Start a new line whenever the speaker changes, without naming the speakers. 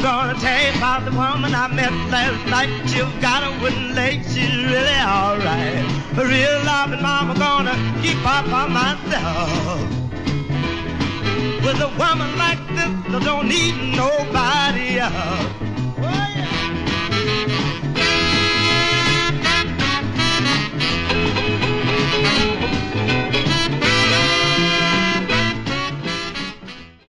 gonna tell you about the woman I met last night. She's got a wooden leg, she's really alright. A real loving mama gonna keep her by myself. With a woman like this, I don't need nobody else.